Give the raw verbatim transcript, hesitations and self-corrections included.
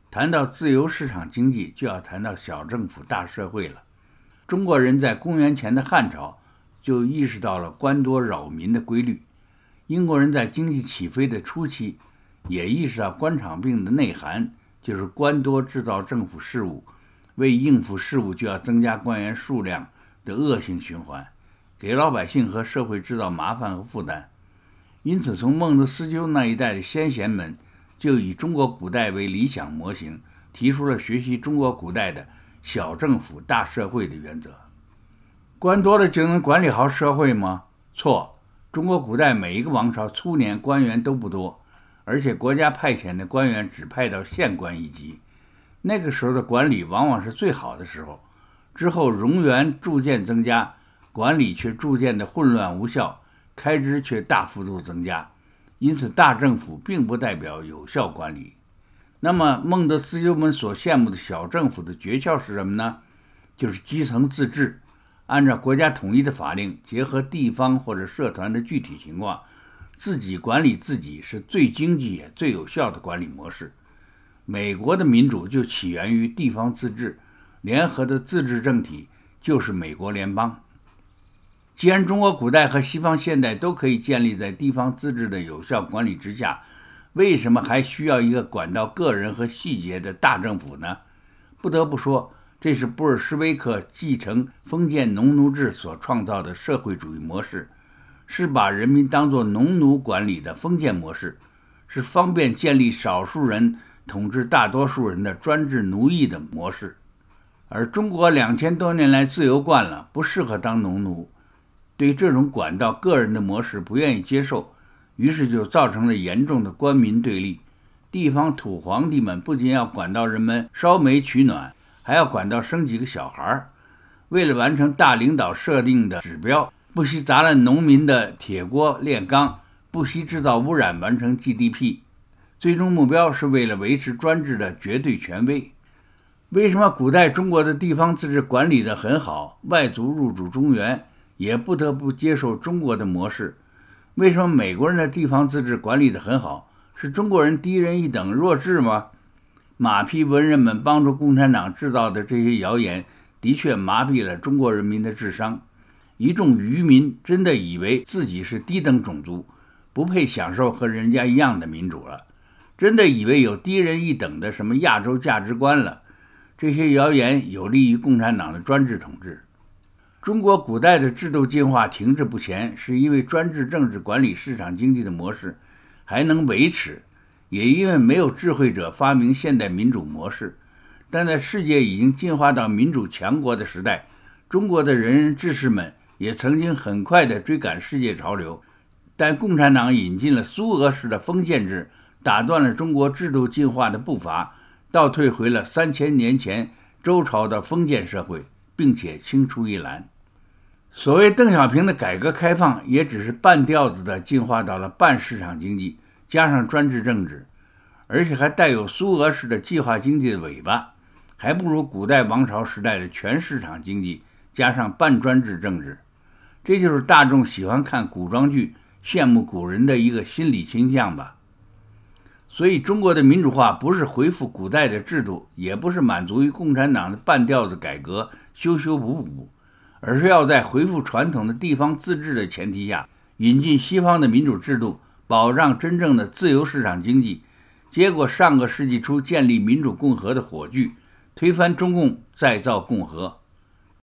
谈到自由市场经济，就要谈到小政府大社会了。中国人在公元前的汉朝就意识到了官多扰民的规律，英国人在经济起飞的初期也意识到官场病的内涵就是官多制造政府事务，为应付事务就要增加官员数量的恶性循环，给老百姓和社会制造麻烦和负担。因此从孟德斯鸠那一代的先贤们就以中国古代为理想模型，提出了学习中国古代的小政府大社会的原则。官多了就能管理好社会吗？错，中国古代每一个王朝初年官员都不多，而且国家派遣的官员只派到县官一级，那个时候的管理往往是最好的时候。之后冗员逐渐增加，管理却逐渐的混乱无效，开支却大幅度增加，因此大政府并不代表有效管理。那么孟德斯鸠们所羡慕的小政府的诀窍是什么呢？就是基层自治，按照国家统一的法令，结合地方或者社团的具体情况，自己管理自己是最经济也最有效的管理模式。美国的民主就起源于地方自治，联合的自治政体就是美国联邦。既然中国古代和西方现代都可以建立在地方自治的有效管理之下，为什么还需要一个管到个人和细节的大政府呢？不得不说，这是布尔什维克继承封建农奴制所创造的社会主义模式，是把人民当作农奴管理的封建模式，是方便建立少数人统治大多数人的专制奴役的模式。而中国两千多年来自由惯了，不适合当农奴，对这种管到个人的模式不愿意接受，于是就造成了严重的官民对立。地方土皇帝们不仅要管到人们烧煤取暖，还要管到生几个小孩。为了完成大领导设定的指标，不惜砸烂农民的铁锅炼钢，不惜制造污染完成 G D P， 最终目标是为了维持专制的绝对权威。为什么古代中国的地方自治管理得很好，外族入主中原也不得不接受中国的模式？为什么美国人的地方自治管理得很好，是中国人低人一等弱智吗？马屁文人们帮助共产党制造的这些谣言的确麻痹了中国人民的智商，一众愚民真的以为自己是低等种族，不配享受和人家一样的民主了，真的以为有低人一等的什么亚洲价值观了。这些谣言有利于共产党的专制统治。中国古代的制度进化停滞不前，是因为专制政治管理市场经济的模式还能维持，也因为没有智慧者发明现代民主模式。但在世界已经进化到民主强国的时代，中国的仁人志士们也曾经很快地追赶世界潮流，但共产党引进了苏俄式的封建制，打断了中国制度进化的步伐，倒退回了三千年前周朝的封建社会，并且青出于蓝。所谓邓小平的改革开放，也只是半吊子的进化到了半市场经济，加上专制政治，而且还带有苏俄式的计划经济的尾巴，还不如古代王朝时代的全市场经济，加上半专制政治。这就是大众喜欢看古装剧、羡慕古人的一个心理倾向吧。所以中国的民主化不是恢复古代的制度，也不是满足于共产党的半吊子改革修修补补，而是要在恢复传统的地方自治的前提下，引进西方的民主制度，保障真正的自由市场经济。结果上个世纪初建立民主共和的火炬，推翻中共，再造共和。